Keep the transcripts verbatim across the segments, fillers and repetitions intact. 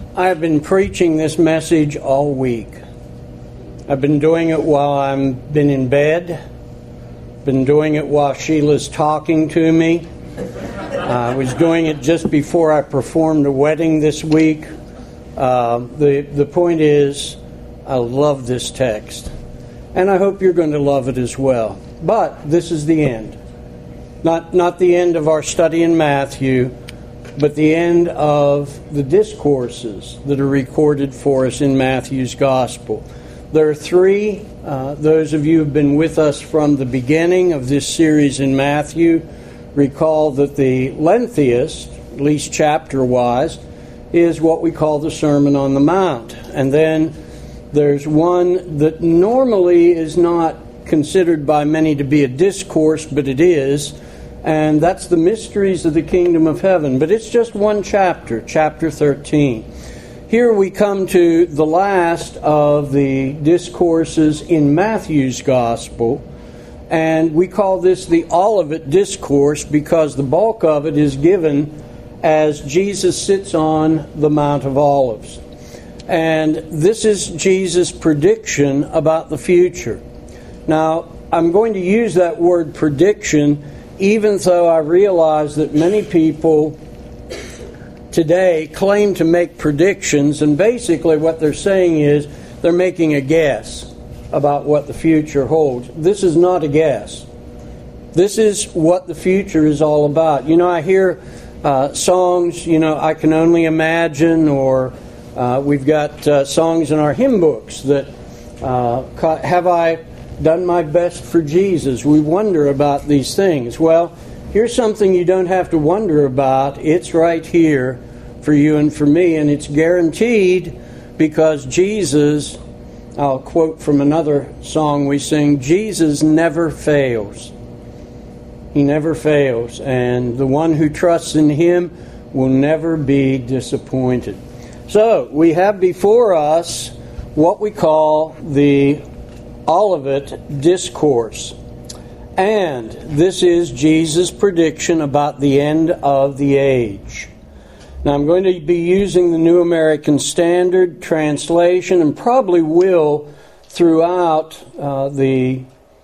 I have been preaching this message all week. I've been doing it while I've been in bed, been doing it while Sheila's talking to me. I was doing it just before I performed a wedding this week. Uh, the, the point is, I love this text, and I hope you're going to love it as well. But this is the end. Not, not the end of our study in Matthew, but the end of the discourses that are recorded for us in Matthew's Gospel. There are three. Uh, those of you who have been with us from the beginning of this series in Matthew recall that the lengthiest, at least chapter-wise, is what we call the Sermon on the Mount. And then there's one that normally is not considered by many to be a discourse, but it is, and that's the mysteries of the kingdom of heaven. But it's just one chapter, chapter thirteen. Here we come to the last of the discourses in Matthew's Gospel, and we call this the Olivet Discourse because the bulk of it is given as Jesus sits on the Mount of Olives. And this is Jesus' prediction about the future. Now, I'm going to use that word prediction even though I realize that many people today claim to make predictions, and basically what they're saying is they're making a guess about what the future holds. This is not a guess. This is what the future is all about. You know, I hear uh, songs, you know, I Can Only Imagine, or uh, we've got uh, songs in our hymn books that uh, have I done my best for Jesus. We wonder about these things. Well, here's something you don't have to wonder about. It's right here for you and for me, and it's guaranteed because Jesus, I'll quote from another song we sing, Jesus never fails. He never fails, and the one who trusts in Him will never be disappointed. So, we have before us what we call the Olivet Discourse. And this is Jesus' prediction about the end of the age. Now, I'm going to be using the New American Standard translation, and probably will throughout uh, the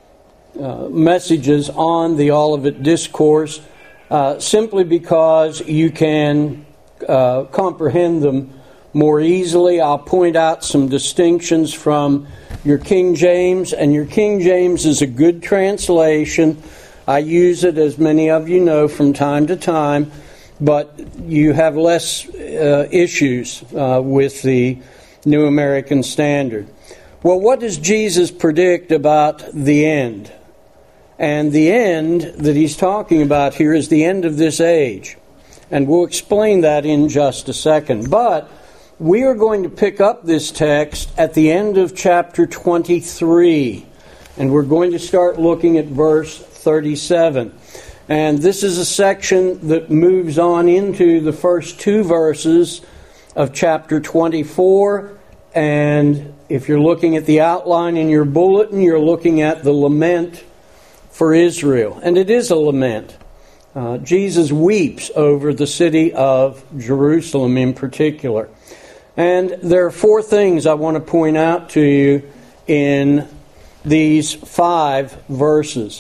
uh, messages on the Olivet Discourse, uh, simply because you can uh, comprehend them more easily. I'll point out some distinctions from your King James, and your King James is a good translation. I use it, as many of you know, from time to time, but you have less uh, issues uh, with the New American Standard. Well, what does Jesus predict about the end? And the end that he's talking about here is the end of this age. And we'll explain that in just a second. But we are going to pick up this text at the end of chapter twenty-three, and we're going to start looking at verse thirty-seven. And this is a section that moves on into the first two verses of chapter twenty-four, and if you're looking at the outline in your bulletin, you're looking at the lament for Israel, and it is a lament. Uh, Jesus weeps over the city of Jerusalem in particular. And there are four things I want to point out to you in these five verses.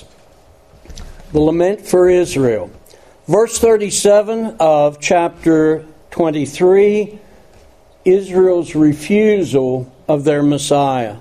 The lament for Israel. Verse thirty-seven of chapter twenty-three, Israel's refusal of their Messiah.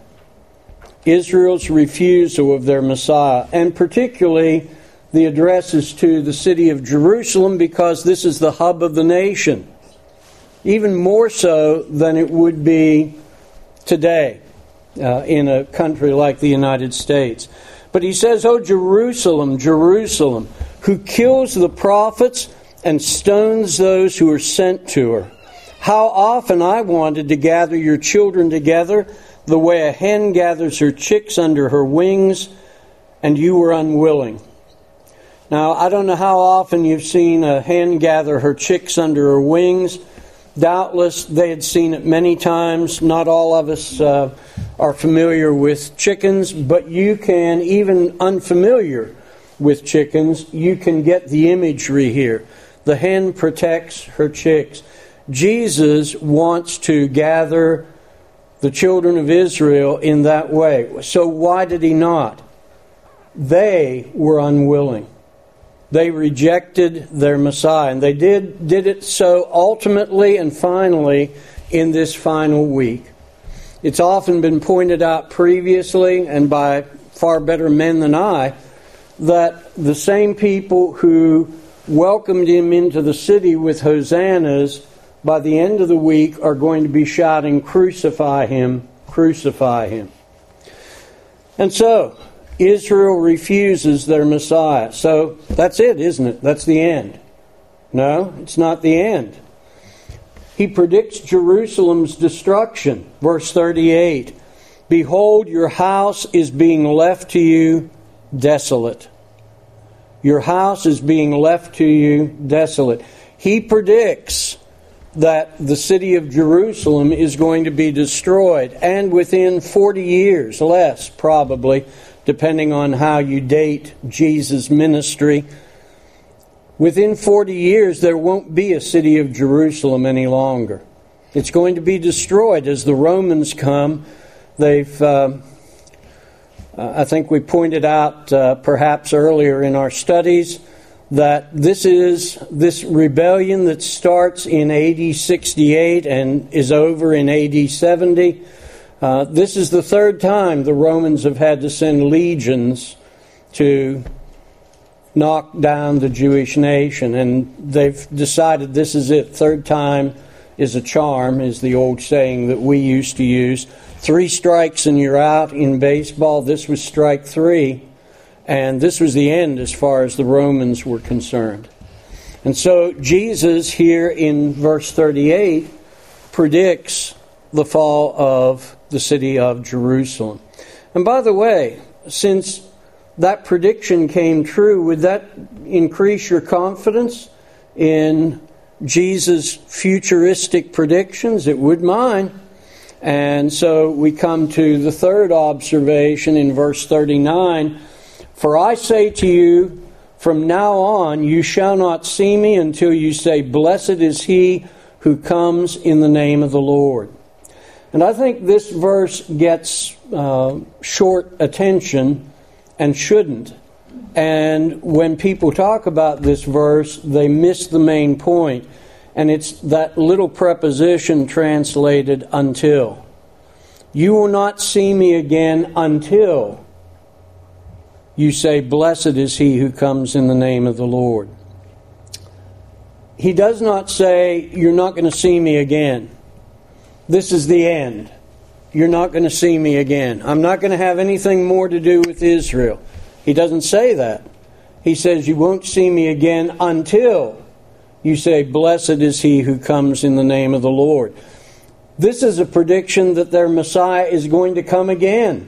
Israel's refusal of their Messiah. And particularly the address is to the city of Jerusalem because this is the hub of the nation. Even more so than it would be today uh, in a country like the United States. But he says, "O Jerusalem, Jerusalem, who kills the prophets and stones those who are sent to her. How often I wanted to gather your children together the way a hen gathers her chicks under her wings, and you were unwilling." Now, I don't know how often you've seen a hen gather her chicks under her wings. Doubtless they had seen it many times. Not all of us uh, are familiar with chickens, but you can, even unfamiliar with chickens, you can get the imagery here. The hen protects her chicks. Jesus wants to gather the children of Israel in that way. So why did he not? They were unwilling. They rejected their Messiah. And they did, did it so ultimately and finally in this final week. It's often been pointed out previously, and by far better men than I, that the same people who welcomed him into the city with hosannas, by the end of the week are going to be shouting, "Crucify him, crucify him." And so, Israel refuses their Messiah. So, that's it, isn't it? That's the end. No, it's not the end. He predicts Jerusalem's destruction. Verse thirty-eight, "Behold, your house is being left to you desolate." Your house is being left to you desolate. He predicts that the city of Jerusalem is going to be destroyed, and within forty years, less probably, depending on how you date Jesus' ministry, within forty years there won't be a city of Jerusalem any longer. It's going to be destroyed as the Romans come. They've, uh, I think we pointed out uh, perhaps earlier in our studies, that this is this rebellion that starts in A D sixty-eight and is over in A D seventy. Uh, this is the third time the Romans have had to send legions to knock down the Jewish nation, and they've decided this is it. Third time is a charm, is the old saying that we used to use. Three strikes and you're out in baseball. This was strike three. And this was the end as far as the Romans were concerned. And so Jesus here in verse thirty-eight predicts the fall of the city of Jerusalem. And by the way, since that prediction came true, would that increase your confidence in Jesus' futuristic predictions? It would mine. And so we come to the third observation in verse thirty-nine. "For I say to you, from now on you shall not see me until you say, Blessed is he who comes in the name of the Lord." And I think this verse gets uh, short attention and shouldn't. And when people talk about this verse, they miss the main point. And it's that little preposition translated until. You will not see me again until you say, Blessed is he who comes in the name of the Lord. He does not say, you're not going to see me again. This is the end. You're not going to see me again. I'm not going to have anything more to do with Israel. He doesn't say that. He says, you won't see me again until you say, Blessed is he who comes in the name of the Lord. This is a prediction that their Messiah is going to come again.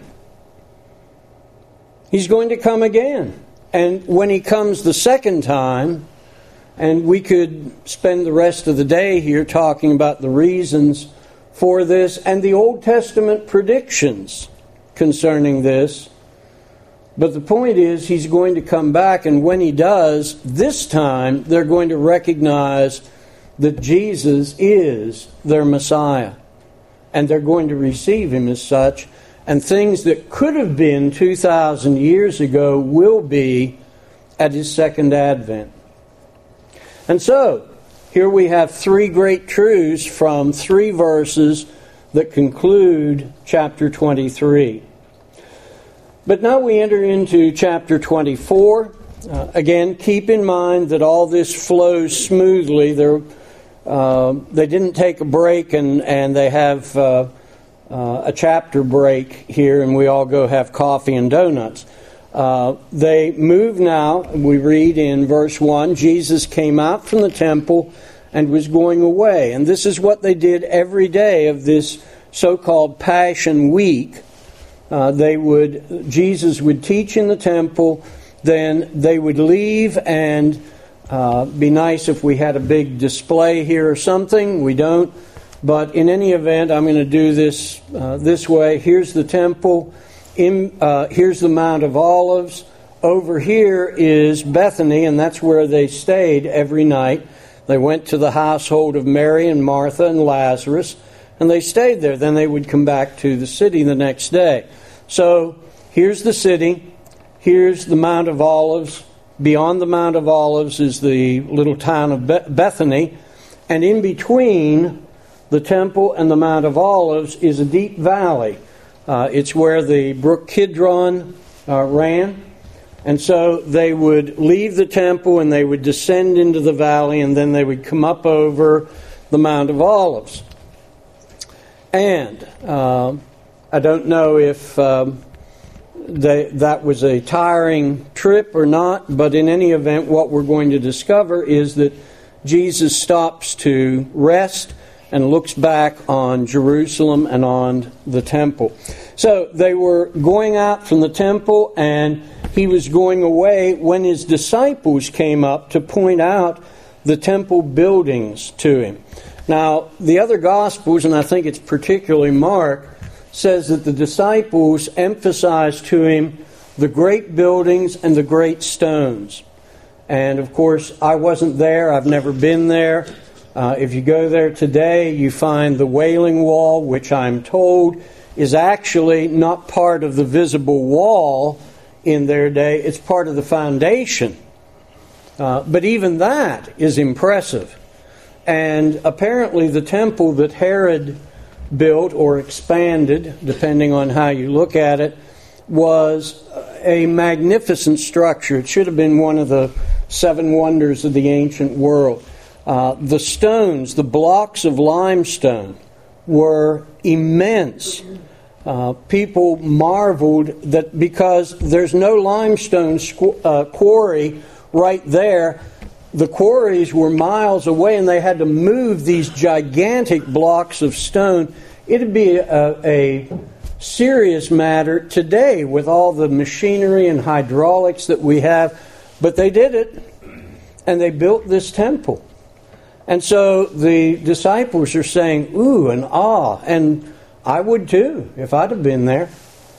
He's going to come again. And when he comes the second time, and we could spend the rest of the day here talking about the reasons for this and the Old Testament predictions concerning this. But the point is, he's going to come back, and when he does, this time they're going to recognize that Jesus is their Messiah. And they're going to receive him as such. And things that could have been two thousand years ago will be at his second advent. And so, here we have three great truths from three verses that conclude chapter twenty-three. But now we enter into chapter twenty-four. Uh, again, keep in mind that all this flows smoothly. There, uh, they didn't take a break and, and they have uh, uh, a chapter break here and we all go have coffee and donuts. Uh, they move now, we read in verse one, Jesus came out from the temple and was going away. And this is what they did every day of this so-called Passion Week. Uh, they would, Jesus would teach in the temple, then they would leave and uh, be nice if we had a big display here or something. We don't. But in any event, I'm going to do this uh, this way. Here's the temple. In, uh, here's the Mount of Olives. Over here is Bethany, and that's where they stayed every night. They went to the household of Mary and Martha and Lazarus, and they stayed there. Then they would come back to the city the next day. So here's the city. Here's the Mount of Olives. Beyond the Mount of Olives is the little town of Bethany. And in between the temple and the Mount of Olives is a deep valley. Uh, it's where the brook Kidron uh, ran. And so they would leave the temple and they would descend into the valley, and then they would come up over the Mount of Olives. And uh, I don't know if um, they, that was a tiring trip or not, but in any event, what we're going to discover is that Jesus stops to rest and looks back on Jerusalem and on the temple. So they were going out from the temple, and he was going away when his disciples came up to point out the temple buildings to him. Now, the other Gospels, and I think it's particularly Mark, says that the disciples emphasized to him the great buildings and the great stones. And, of course, I wasn't there. I've never been there. Uh, if you go there today, you find the Wailing Wall, which I'm told is actually not part of the visible wall in their day. It's part of the foundation. Uh, but even that is impressive. And apparently the temple that Herod built or expanded, depending on how you look at it, was a magnificent structure. It should have been one of the seven wonders of the ancient world. Uh, the stones, the blocks of limestone, were immense. Uh, people marveled that because there's no limestone squ- uh, quarry right there, the quarries were miles away and they had to move these gigantic blocks of stone. It'd be a, a serious matter today with all the machinery and hydraulics that we have, but they did it, and they built this temple. And so the disciples are saying, ooh, and ah, and I would too, if I'd have been there.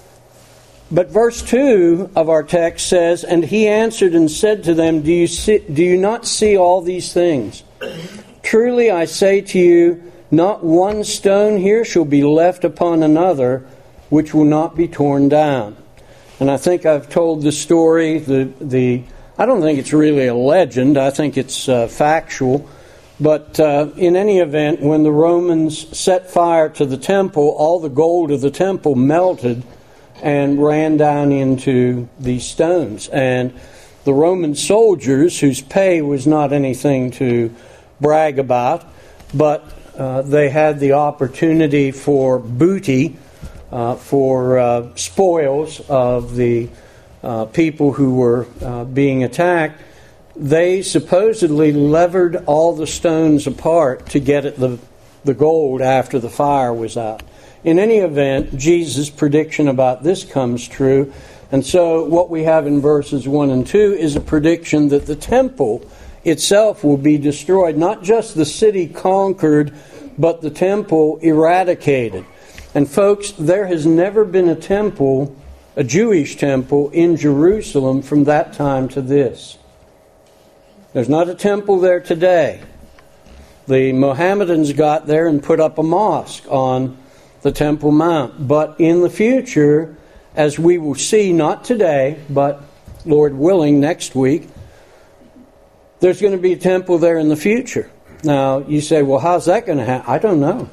But verse two of our text says, and he answered and said to them, do you see, do you not see all these things? Truly I say to you, not one stone here shall be left upon another, which will not be torn down. And I think I've told the story, the, the I don't think it's really a legend, I think it's uh, factual. But uh, in any event, when the Romans set fire to the temple, all the gold of the temple melted and ran down into these stones. And the Roman soldiers, whose pay was not anything to brag about, but uh, they had the opportunity for booty, uh, for uh, spoils of the uh, people who were uh, being attacked. They supposedly levered all the stones apart to get at the, the gold after the fire was out. In any event, Jesus' prediction about this comes true. And so what we have in verses one and two is a prediction that the temple itself will be destroyed. Not just the city conquered, but the temple eradicated. And folks, there has never been a temple, a Jewish temple, in Jerusalem from that time to this. There's not a temple there today. The Mohammedans got there and put up a mosque on the Temple Mount. But in the future, as we will see, not today, but Lord willing, next week, there's going to be a temple there in the future. Now, you say, well, how's that going to happen? I don't know.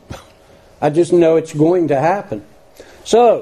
I just know it's going to happen. So,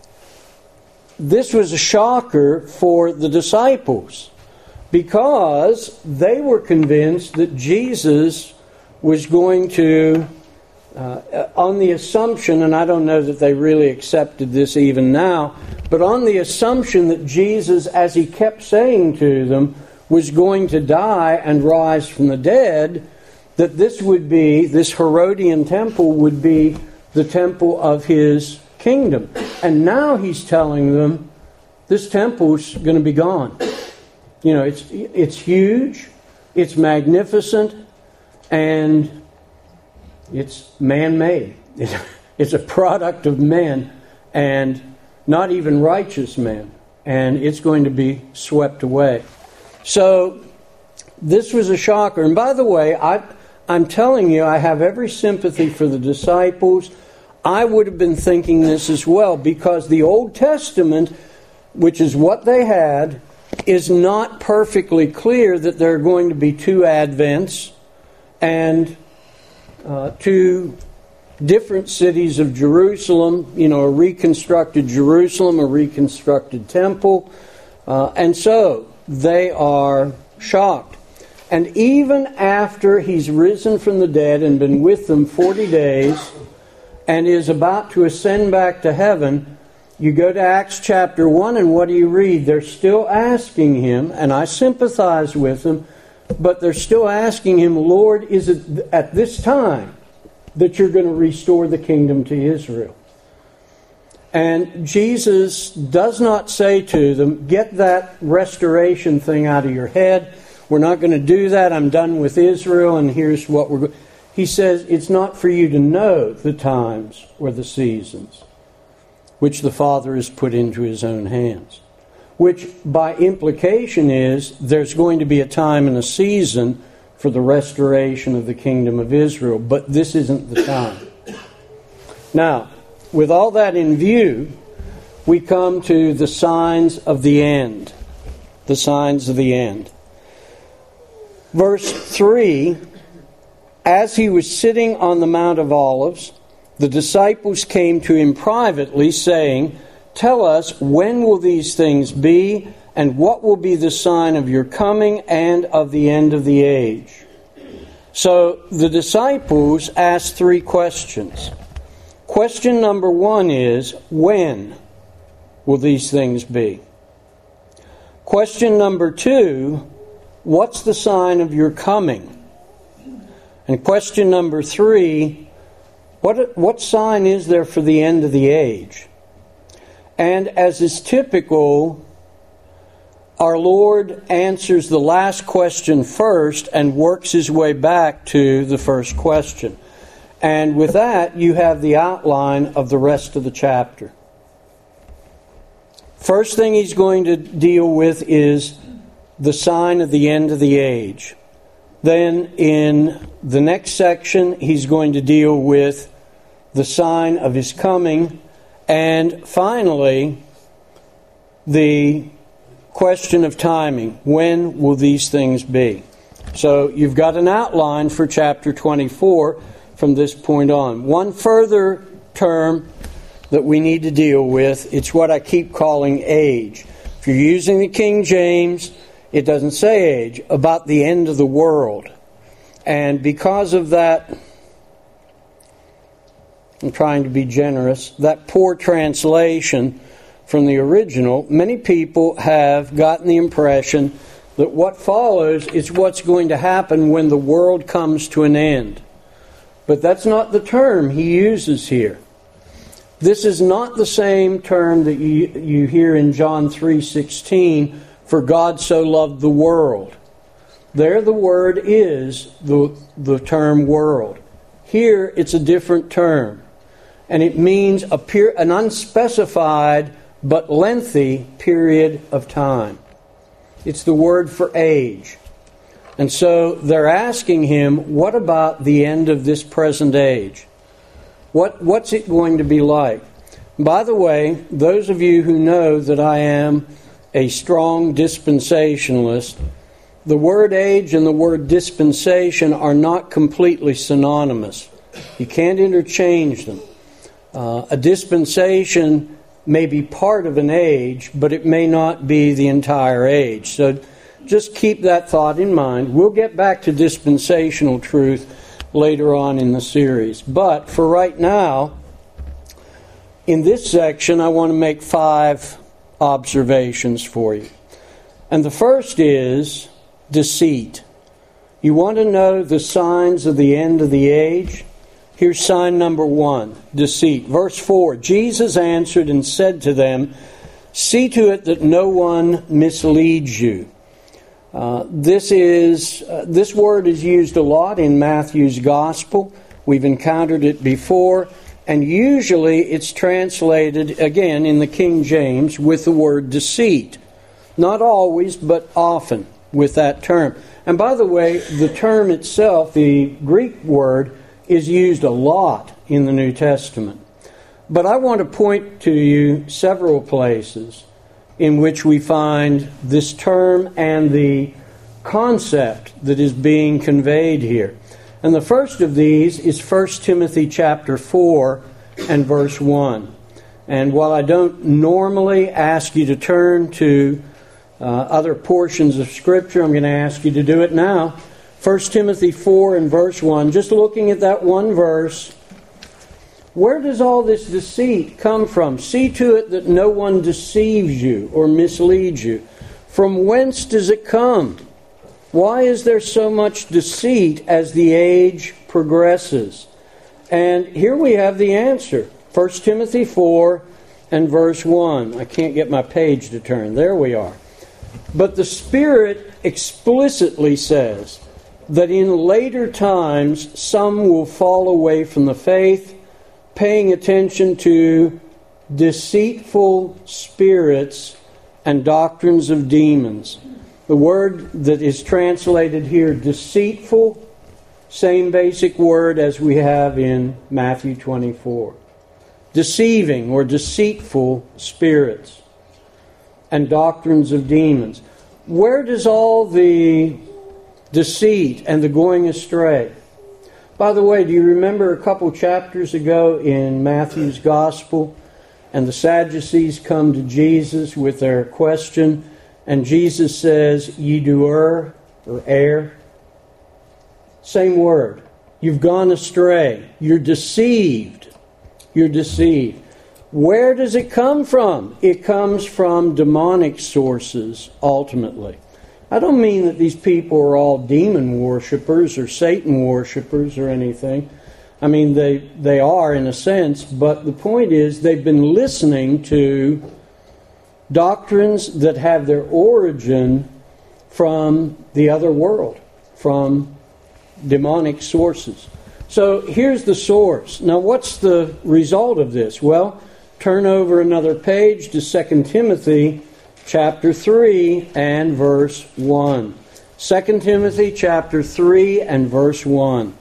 this was a shocker for the disciples, because they were convinced that Jesus was going to, uh, on the assumption, and I don't know that they really accepted this even now, but on the assumption that Jesus, as he kept saying to them, was going to die and rise from the dead, that this would be, this Herodian temple would be the temple of his kingdom. And now he's telling them, this temple's going to be gone. You know, it's it's huge, it's magnificent, and it's man-made. It's a product of men, and not even righteous men, and it's going to be swept away. So this was a shocker. And by the way, I, I'm telling you, I have every sympathy for the disciples. I would have been thinking this as well, because the Old Testament, which is what they had, is not perfectly clear that there are going to be two Advents and uh, two different cities of Jerusalem, you know, a reconstructed Jerusalem, a reconstructed temple. Uh, and so they are shocked. And even after he's risen from the dead and been with them forty days and is about to ascend back to heaven, you go to Acts chapter one, and what do you read? They're still asking him, and I sympathize with them, but they're still asking him, Lord, is it at this time that you're going to restore the kingdom to Israel? And Jesus does not say to them, get that restoration thing out of your head. We're not going to do that. I'm done with Israel, and here's what we're going. He says it's not for you to know the times or the seasons which the Father has put into his own hands. Which by implication is there's going to be a time and a season for the restoration of the kingdom of Israel, but this isn't the time. Now, with all that in view, we come to the signs of the end. The signs of the end. Verse three, as he was sitting on the Mount of Olives, the disciples came to him privately, saying, tell us, when will these things be, and what will be the sign of your coming and of the end of the age? So the disciples asked three questions. Question number one is, when will these things be? Question number two, what's the sign of your coming? And question number three, what, what sign is there for the end of the age? And as is typical, our Lord answers the last question first and works his way back to the first question. And with that, you have the outline of the rest of the chapter. First thing he's going to deal with is the sign of the end of the age. Then in the next section, he's going to deal with the sign of his coming. And finally, the question of timing. When will these things be? So you've got an outline for chapter twenty-four from this point on. One further term that we need to deal with, it's what I keep calling age. If you're using the King James, it doesn't say age, about the end of the world. And because of that, I'm trying to be generous, that poor translation from the original, many people have gotten the impression that what follows is what's going to happen when the world comes to an end. But that's not the term he uses here. This is not the same term that you, you hear in John three sixteen, for God so loved the world. There the word is the, the term world. Here it's a different term. And it means a per, an unspecified but lengthy period of time. It's the word for age. And so they're asking him, what about the end of this present age? What What's it going to be like? By the way, those of you who know that I am a strong dispensationalist, the word age and the word dispensation are not completely synonymous. You can't interchange them. Uh, a dispensation may be part of an age, but it may not be the entire age. So just keep that thought in mind. We'll get back to dispensational truth later on in the series. But for right now, in this section, I want to make five observations for you. And the first is deceit. You want to know the signs of the end of the age? Here's sign number one, deceit. Verse four, Jesus answered and said to them, see to it that no one misleads you. Uh, this is uh, this word is used a lot in Matthew's Gospel. We've encountered it before, and usually it's translated, again, in the King James with the word deceit. Not always, but often with that term. And by the way, the term itself, the Greek word, is used a lot in the New Testament. But I want to point to you several places in which we find this term and the concept that is being conveyed here. And the first of these is First Timothy chapter four and verse one. And while I don't normally ask you to turn to uh, other portions of Scripture, I'm going to ask you to do it now. First Timothy four and verse one, just looking at that one verse, where does all this deceit come from? See to it that no one deceives you or misleads you. From whence does it come? Why is there so much deceit as the age progresses? And here we have the answer. First Timothy four and verse one. I can't get my page to turn. There we are. But the Spirit explicitly says that in later times some will fall away from the faith, paying attention to deceitful spirits and doctrines of demons. The word that is translated here, deceitful, same basic word as we have in Matthew twenty-four. Deceiving or deceitful spirits and doctrines of demons. Where does all the deceit and the going astray? By the way, do you remember a couple chapters ago in Matthew's Gospel, and the Sadducees come to Jesus with their question, and Jesus says, ye do err, or err. Same word. You've gone astray. You're deceived. You're deceived. Where does it come from? It comes from demonic sources, ultimately. I don't mean that these people are all demon worshippers or Satan worshippers or anything. I mean, they, they are in a sense, but the point is they've been listening to doctrines that have their origin from the other world, from demonic sources. So here's the source. Now what's the result of this? Well, turn over another page to Second Timothy chapter three and verse one. Second Timothy chapter three and verse one.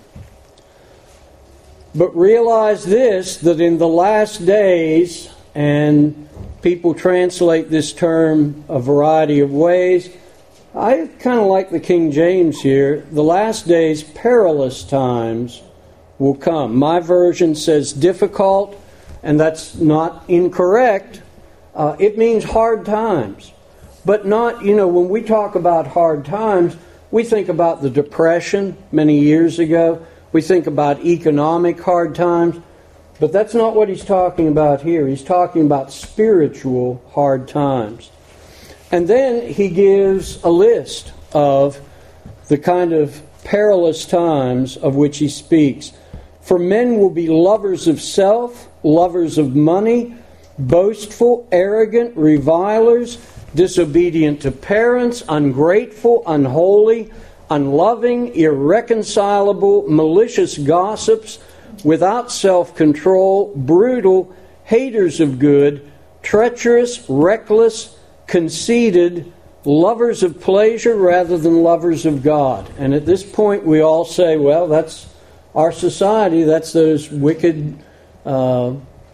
But realize this, that in the last days, and people translate this term a variety of ways, I kind of like the King James here, the last days, perilous times will come. My version says difficult, and that's not incorrect. Uh, it means hard times. But not, you know, when we talk about hard times, we think about the Depression many years ago. We think about economic hard times. But that's not what he's talking about here. He's talking about spiritual hard times. And then he gives a list of the kind of perilous times of which he speaks. For men will be lovers of self, lovers of money, boastful, arrogant, revilers, disobedient to parents, ungrateful, unholy, unloving, irreconcilable, malicious gossips, without self-control, brutal, haters of good, treacherous, reckless, conceited, lovers of pleasure rather than lovers of God. And at this point we all say, well, that's our society, that's those wicked uh,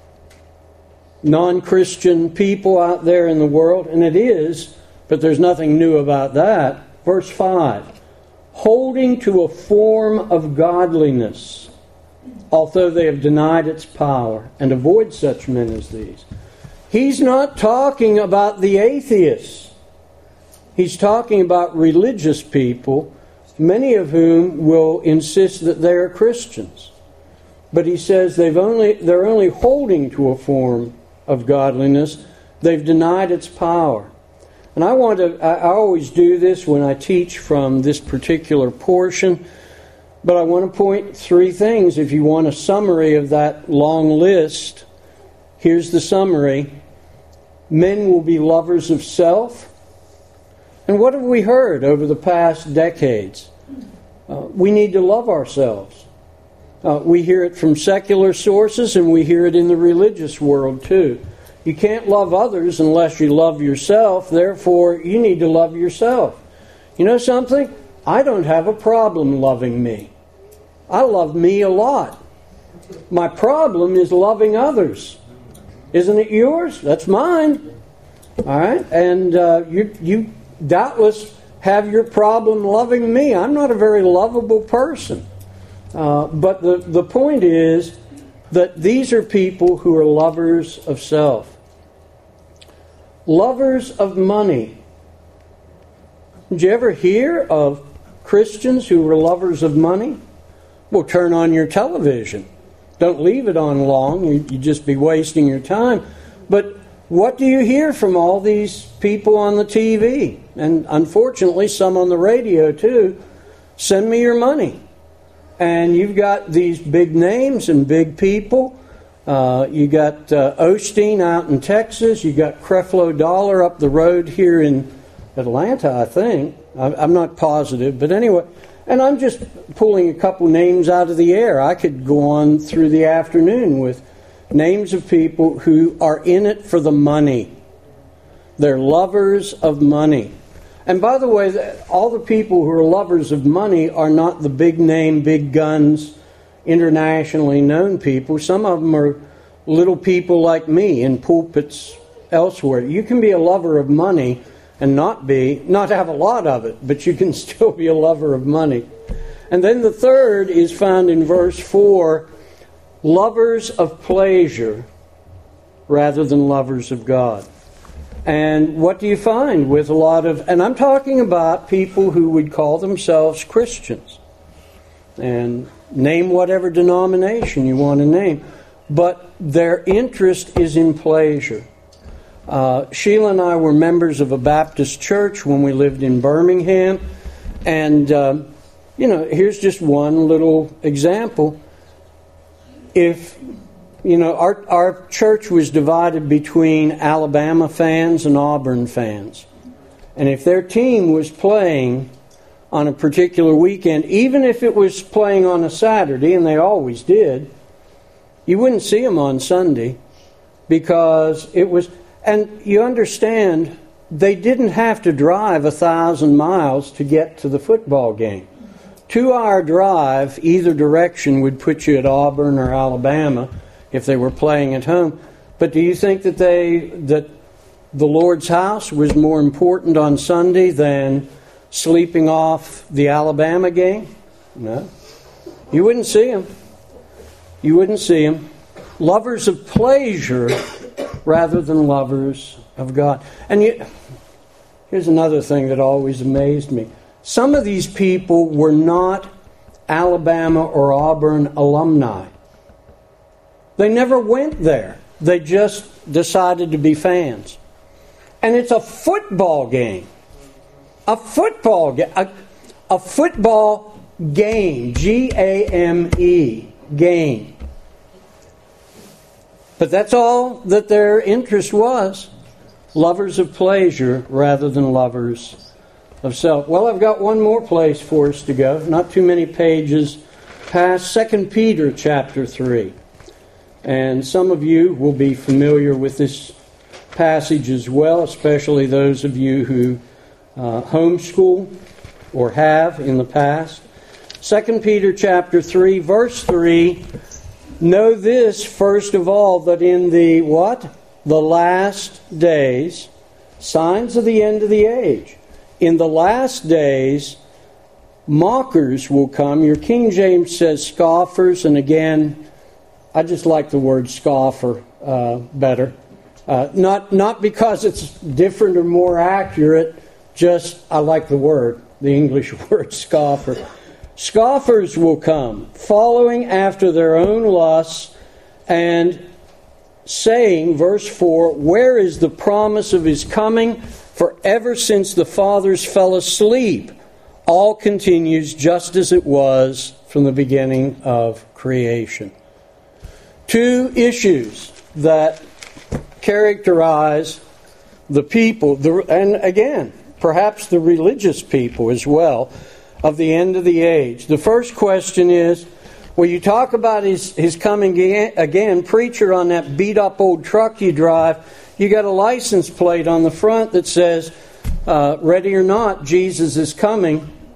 non-Christian people out there in the world. And it is, but there's nothing new about that. Verse five, holding to a form of godliness, although they have denied its power, and avoid such men as these. He's not talking about the atheists. He's talking about religious people, many of whom will insist that they are Christians. But he says they've only they're only holding to a form of godliness. They've denied its power. And I want to I always do this when I teach from this particular portion, but I want to point three things. If you want a summary of that long list, here's the summary. Men will be lovers of self. And what have we heard over the past decades? Uh, we need to love ourselves. Uh, we hear it from secular sources, and we hear it in the religious world too. You can't love others unless you love yourself. Therefore, you need to love yourself. You know something? I don't have a problem loving me. I love me a lot. My problem is loving others. Isn't it yours? That's mine. All right? And uh, you, you doubtless have your problem loving me. I'm not a very lovable person. Uh, but the, the point is that these are people who are lovers of self. Lovers of money. Did you ever hear of Christians who were lovers of money? Well, turn on your television. Don't leave it on long. You, you'd just be wasting your time. But what do you hear from all these people on the T V? And unfortunately, some on the radio too. Send me your money. And you've got these big names and big people. Uh, you got uh, Osteen out in Texas. You got Creflo Dollar up the road here in Atlanta, I think. I'm not positive, but anyway. And I'm just pulling a couple names out of the air. I could go on through the afternoon with names of people who are in it for the money. They're lovers of money. And by the way, all the people who are lovers of money are not the big name, big guns, internationally known people. Some of them are little people like me in pulpits elsewhere. You can be a lover of money and not be, not have a lot of it, but you can still be a lover of money. And then the third is found in verse four, lovers of pleasure rather than lovers of God. And what do you find with a lot of, and I'm talking about people who would call themselves Christians. And name whatever denomination you want to name. But their interest is in pleasure. Uh, Sheila and I were members of a Baptist church when we lived in Birmingham. And, uh, you know, here's just one little example. If, you know, our, our church was divided between Alabama fans and Auburn fans. And if their team was playing on a particular weekend, even if it was playing on a Saturday, and they always did, you wouldn't see them on Sunday because it was... And you understand, they didn't have to drive a thousand miles to get to the football game. Two-hour drive either direction would put you at Auburn or Alabama if they were playing at home. But do you think that they that the Lord's house was more important on Sunday than sleeping off the Alabama game? No. You wouldn't see them. You wouldn't see them. Lovers of pleasure rather than lovers of God. And you, here's another thing that always amazed me. Some of these people were not Alabama or Auburn alumni. They never went there. They just decided to be fans. And it's a football game. A football game. A, a football game. G A M E. Game. But that's all that their interest was. Lovers of pleasure rather than lovers of self. Well, I've got one more place for us to go. Not too many pages past Second Peter chapter three. And some of you will be familiar with this passage as well, especially those of you who uh, homeschool or have in the past. Second Peter chapter three, verse three. Know this, first of all, that in the, what? The last days, signs of the end of the age. In the last days, mockers will come. Your King James says scoffers, and again, I just like the word scoffer uh, better. Uh, not, not because it's different or more accurate, just I like the word, the English word scoffer. Scoffers will come, following after their own lusts, and saying, verse four, where is the promise of his coming? For ever since the fathers fell asleep, all continues just as it was from the beginning of creation. Two issues that characterize the people, the, and again, perhaps the religious people as well, of the end of the age. The first question is, well, you talk about his, his coming again, preacher, on that beat-up old truck you drive, you got a license plate on the front that says, uh, ready or not, Jesus is coming.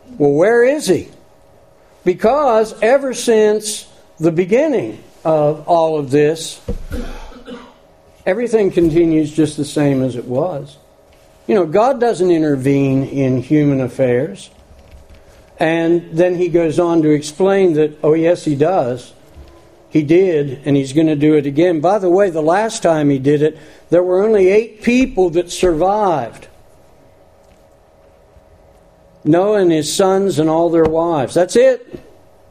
Well, where is he? Because ever since the beginning of all of this, everything continues just the same as it was. You know, God doesn't intervene in human affairs. And then he goes on to explain that, oh yes, he does. He did, and he's going to do it again. By the way, the last time he did it, there were only eight people that survived. Noah and his sons and all their wives. That's it.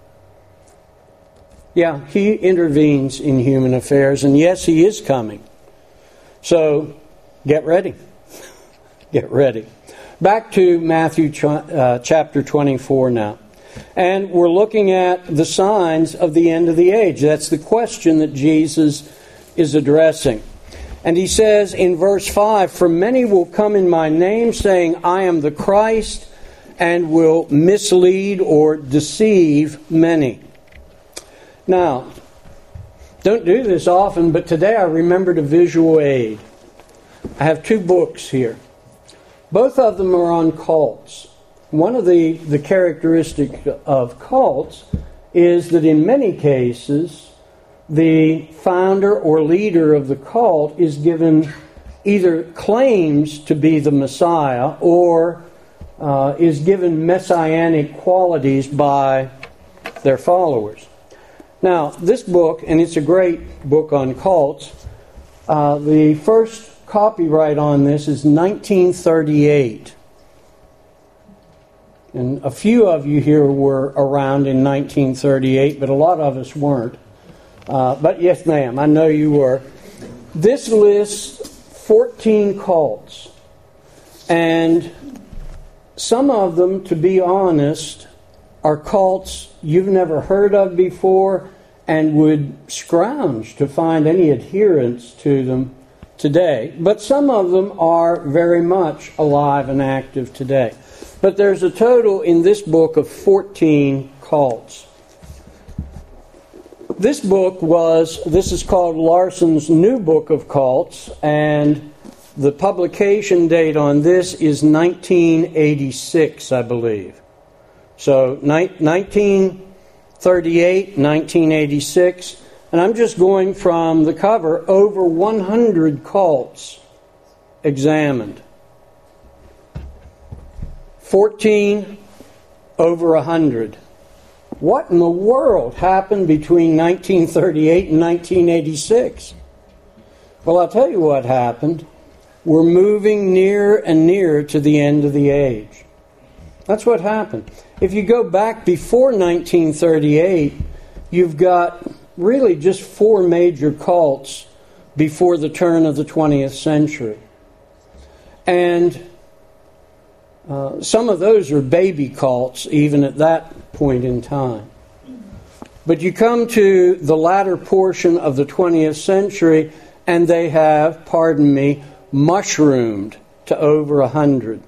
Yeah, he intervenes in human affairs, and yes, he is coming. So, get ready. Get ready. Back to Matthew uh, chapter twenty-four now. And we're looking at the signs of the end of the age. That's the question that Jesus is addressing. And he says in verse five, "For many will come in my name, saying, I am the Christ, and will mislead or deceive many." Now, don't do this often, but today I remembered a visual aid. I have two books here. Both of them are on cults. One of the, the characteristics of cults is that in many cases, the founder or leader of the cult is given either claims to be the Messiah or uh, is given messianic qualities by their followers. Now, this book, and it's a great book on cults, uh, the first copyright on this is nineteen thirty-eight. And a few of you here were around in nineteen thirty-eight, but a lot of us weren't. Uh, but yes, ma'am, I know you were. This lists fourteen cults. And some of them, to be honest, are cults you've never heard of before and would scrounge to find any adherence to them today. But some of them are very much alive and active today. But there's a total in this book of fourteen cults. This book was, this is called Larson's New Book of Cults, and the publication date on this is nineteen eighty-six, I believe. So nineteen thirty-eight, nineteen eighty-six, and I'm just going from the cover, over one hundred cults examined. fourteen over one hundred. What in the world happened between nineteen thirty-eight and nineteen eighty-six? Well, I'll tell you what happened. We're moving nearer and nearer to the end of the age. That's what happened. If you go back before nineteen thirty-eight, you've got really just four major cults before the turn of the twentieth century. And uh, some of those are baby cults, even at that point in time. But you come to the latter portion of the twentieth century, and they have, pardon me, mushroomed to over a hundred.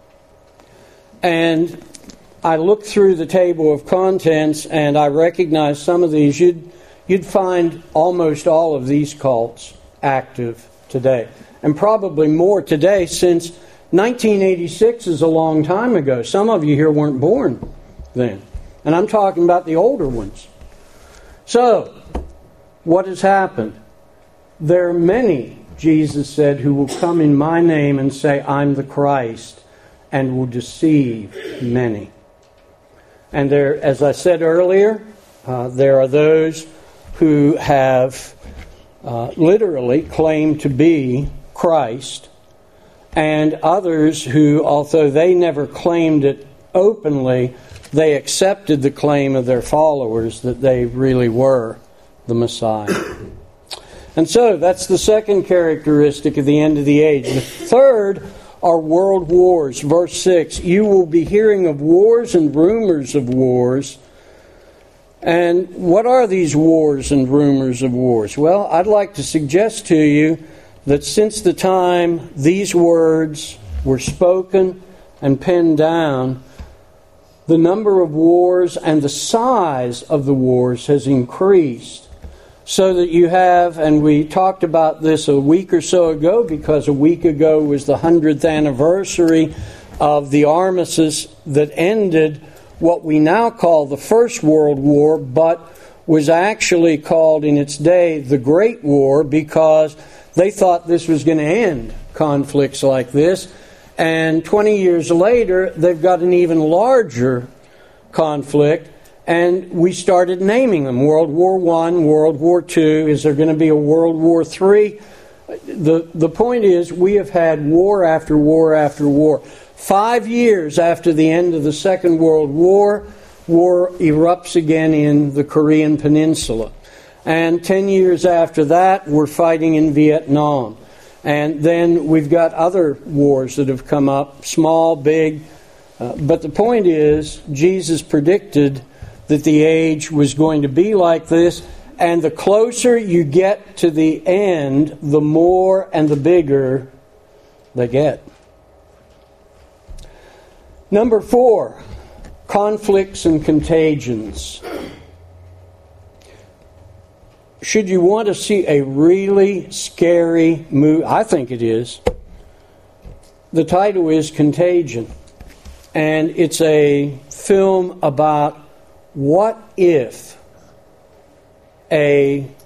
And I looked through the table of contents, and I recognized some of these. You'd, you'd find almost all of these cults active today. And probably more today, since nineteen eighty-six is a long time ago. Some of you here weren't born then. And I'm talking about the older ones. So, what has happened? There are many, Jesus said, who will come in my name and say, I'm the Christ, and will deceive many. And there, as I said earlier, uh, there are those who have uh, literally claimed to be Christ, and others who, although they never claimed it openly, they accepted the claim of their followers that they really were the Messiah. And so, that's the second characteristic of the end of the age. The third are world wars. Verse six, you will be hearing of wars and rumors of wars. And what are these wars and rumors of wars? Well, I'd like to suggest to you that since the time these words were spoken and penned down, the number of wars and the size of the wars has increased. So that you have, and we talked about this a week or so ago, because a week ago was the hundredth anniversary of the armistice that ended what we now call the First World War, but was actually called in its day the Great War, because they thought this was going to end conflicts like this. And twenty years later, they've got an even larger conflict, and we started naming them. World War One, World War Two. Is there going to be a World War Three? The, the point is, we have had war after war after war. Five years after the end of the Second World War, war erupts again in the Korean Peninsula. And ten years after that, we're fighting in Vietnam. And then we've got other wars that have come up, small, big. Uh, but the point is, Jesus predicted that the age was going to be like this. And the closer you get to the end, the more and the bigger they get. Number four, conflicts and contagions. Should you want to see a really scary movie, I think it is, the title is Contagion. And it's a film about what if a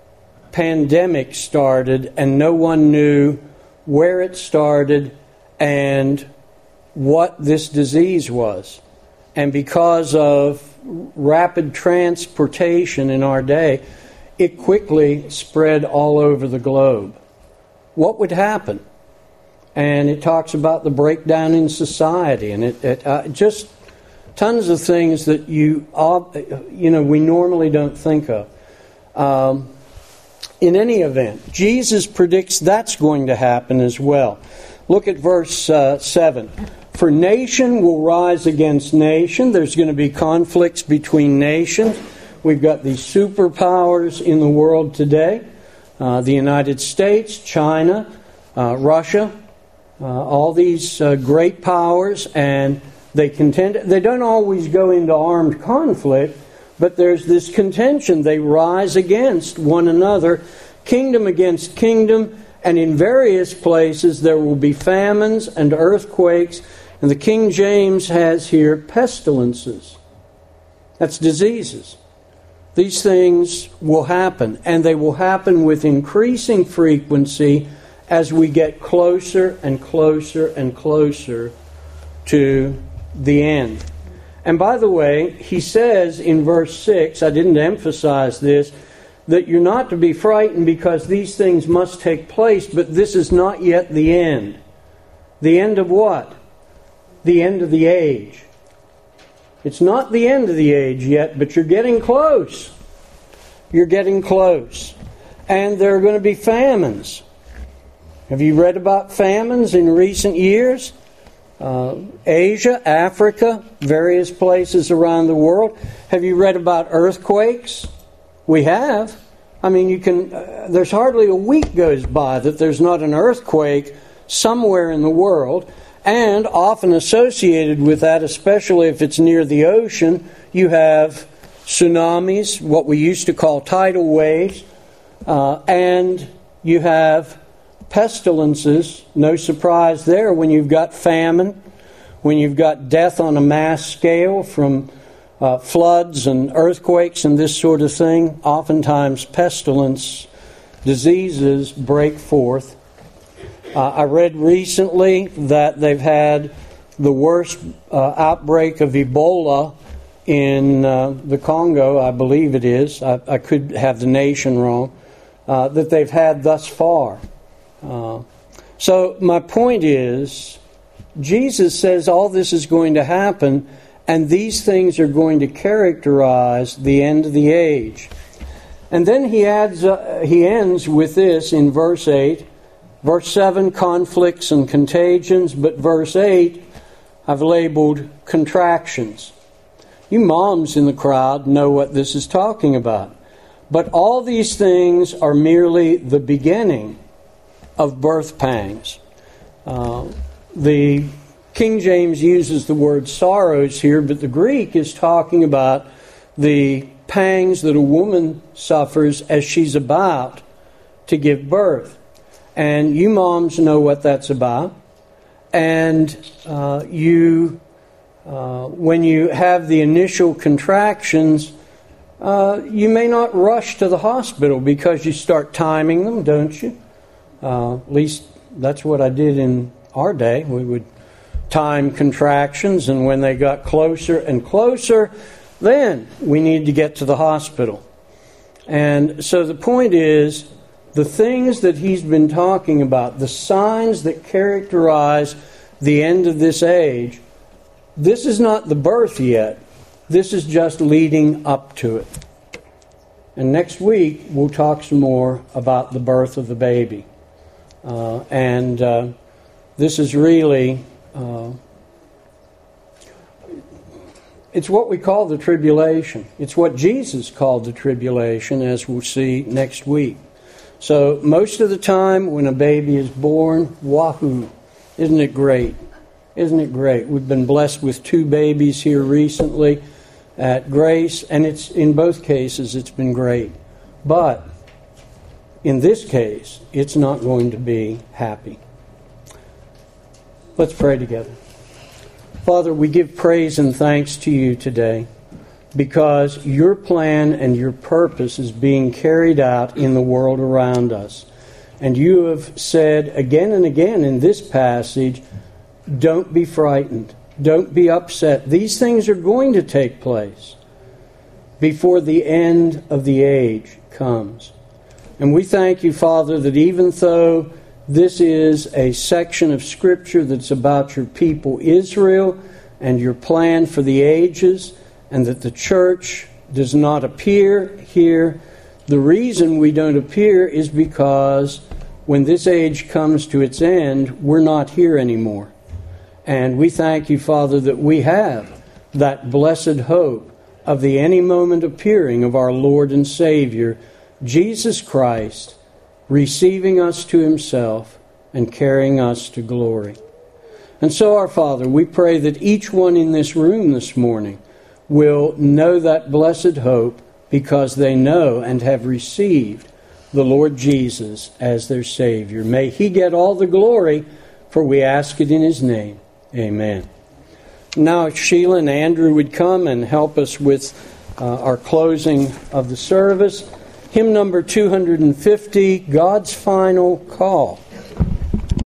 pandemic started and no one knew where it started and what this disease was. And because of rapid transportation in our day, it quickly spread all over the globe. What would happen? And it talks about the breakdown in society, and it, it uh, just tons of things that you uh, you know we normally don't think of. Um, in any event, Jesus predicts that's going to happen as well. Look at verse uh, seven. For nation will rise against nation. There's going to be conflicts between nations. We've got these superpowers in the world today. Uh, the United States, China, uh, Russia, uh, all these uh, great powers, and they contend. They don't always go into armed conflict, but there's this contention. They rise against one another, kingdom against kingdom, and in various places there will be famines and earthquakes. And the King James has here pestilences. That's diseases. These things will happen, and they will happen with increasing frequency as we get closer and closer and closer to the end. And by the way, he says in verse six, I didn't emphasize this, that you're not to be frightened because these things must take place, but this is not yet the end. The end of what? The end of the age. It's not the end of the age yet, but you're getting close. You're getting close. And there are going to be famines. Have you read about famines in recent years? Uh, Asia, Africa, various places around the world. Have you read about earthquakes? We have. I mean, you can. Uh, there's hardly a week goes by that there's not an earthquake somewhere in the world. And often associated with that, especially if it's near the ocean, you have tsunamis, what we used to call tidal waves, uh, and you have pestilences. No surprise there when you've got famine, when you've got death on a mass scale from uh, floods and earthquakes and this sort of thing. Oftentimes pestilence, diseases break forth. Uh, I read recently that they've had the worst uh, outbreak of Ebola in uh, the Congo, I believe it is. I, I could have the nation wrong, uh, that they've had thus far. Uh, so my point is, Jesus says all this is going to happen, and these things are going to characterize the end of the age. And then he adds, uh, he ends with this in verse eight. Verse seven, conflicts and contagions, but verse eight, I've labeled contractions. You moms in the crowd know what this is talking about. But all these things are merely the beginning of birth pangs. Uh, the King James uses the word sorrows here, but the Greek is talking about the pangs that a woman suffers as she's about to give birth. And you moms know what that's about. and uh, you, uh, when you have the initial contractions, uh, you may not rush to the hospital because you start timing them, don't you? Uh, at least that's what I did in our day. We would time contractions, and when they got closer and closer, then we need to get to the hospital. And so the point is, the things that he's been talking about, the signs that characterize the end of this age, this is not the birth yet. This is just leading up to it. And next week, we'll talk some more about the birth of the baby. Uh, and uh, this is really, uh, it's what we call the tribulation. It's what Jesus called the tribulation, as we'll see next week. So most of the time when a baby is born, wahoo, isn't it great? Isn't it great? We've been blessed with two babies here recently at Grace, and it's in both cases it's been great. But in this case, it's not going to be happy. Let's pray together. Father, we give praise and thanks to you today because your plan and your purpose is being carried out in the world around us. And you have said again and again in this passage, don't be frightened. Don't be upset. These things are going to take place before the end of the age comes. And we thank you, Father, that even though this is a section of Scripture that's about your people Israel and your plan for the ages, and that the church does not appear here, the reason we don't appear is because when this age comes to its end, we're not here anymore. And we thank you, Father, that we have that blessed hope of the any moment appearing of our Lord and Savior, Jesus Christ, receiving us to himself and carrying us to glory. And so, our Father, we pray that each one in this room this morning will know that blessed hope because they know and have received the Lord Jesus as their Savior. May he get all the glory, for we ask it in his name. Amen. Now, if Sheila and Andrew would come and help us with uh, our closing of the service. Hymn number two hundred fifty, God's Final Call.